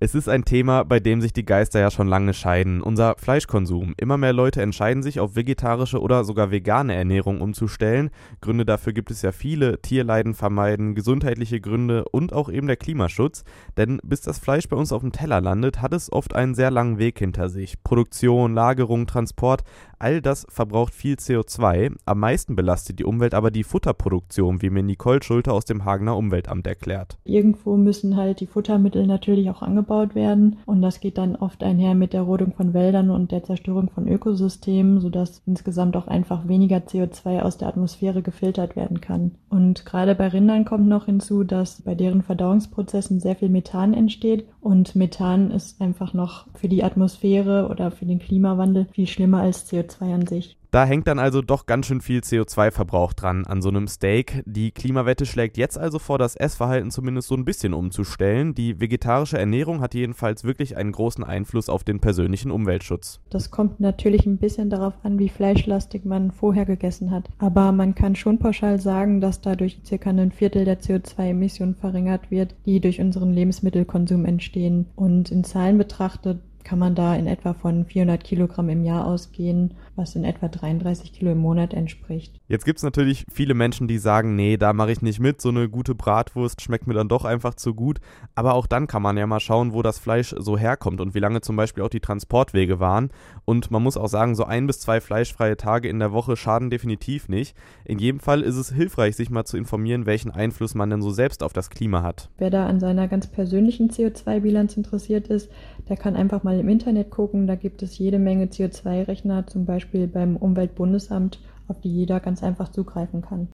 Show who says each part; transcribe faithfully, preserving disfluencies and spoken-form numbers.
Speaker 1: Es ist ein Thema, bei dem sich die Geister ja schon lange scheiden. Unser Fleischkonsum. Immer mehr Leute entscheiden sich, auf vegetarische oder sogar vegane Ernährung umzustellen. Gründe dafür gibt es ja viele. Tierleiden vermeiden, gesundheitliche Gründe und auch eben der Klimaschutz. Denn bis das Fleisch bei uns auf dem Teller landet, hat es oft einen sehr langen Weg hinter sich. Produktion, Lagerung, Transport, all das verbraucht viel C O zwei. Am meisten belastet die Umwelt aber die Futterproduktion, wie mir Nicole Schulte aus dem Hagener Umweltamt erklärt.
Speaker 2: Irgendwo müssen halt die Futtermittel natürlich auch angebaut werden und das geht dann oft einher mit der Rodung von Wäldern und der Zerstörung von Ökosystemen, sodass insgesamt auch einfach weniger C O zwei aus der Atmosphäre gefiltert werden kann. Und gerade bei Rindern kommt noch hinzu, dass bei deren Verdauungsprozessen sehr viel Methan entsteht und Methan ist einfach noch für die Atmosphäre oder für den Klimawandel viel schlimmer als C O zwei an sich.
Speaker 1: Da hängt dann also doch ganz schön viel C O zwei Verbrauch dran an so einem Steak. Die Klimawette schlägt jetzt also vor, das Essverhalten zumindest so ein bisschen umzustellen. Die vegetarische Ernährung hat jedenfalls wirklich einen großen Einfluss auf den persönlichen Umweltschutz.
Speaker 2: Das kommt natürlich ein bisschen darauf an, wie fleischlastig man vorher gegessen hat. Aber man kann schon pauschal sagen, dass dadurch circa ein Viertel der C O zwei Emissionen verringert wird, die durch unseren Lebensmittelkonsum entstehen. Und in Zahlen betrachtet kann man da in etwa von vierhundert Kilogramm im Jahr ausgehen, was in etwa dreiunddreißig Kilo im Monat entspricht.
Speaker 1: Jetzt gibt's natürlich viele Menschen, die sagen, nee, da mache ich nicht mit, so eine gute Bratwurst schmeckt mir dann doch einfach zu gut. Aber auch dann kann man ja mal schauen, wo das Fleisch so herkommt und wie lange zum Beispiel auch die Transportwege waren. Und man muss auch sagen, so ein bis zwei fleischfreie Tage in der Woche schaden definitiv nicht. In jedem Fall ist es hilfreich, sich mal zu informieren, welchen Einfluss man denn so selbst auf das Klima hat.
Speaker 2: Wer da an seiner ganz persönlichen C O zwei Bilanz interessiert ist, der kann einfach mal im Internet gucken. Da gibt es jede Menge C O zwei Rechner, zum Beispiel beim Umweltbundesamt, auf die jeder ganz einfach zugreifen kann.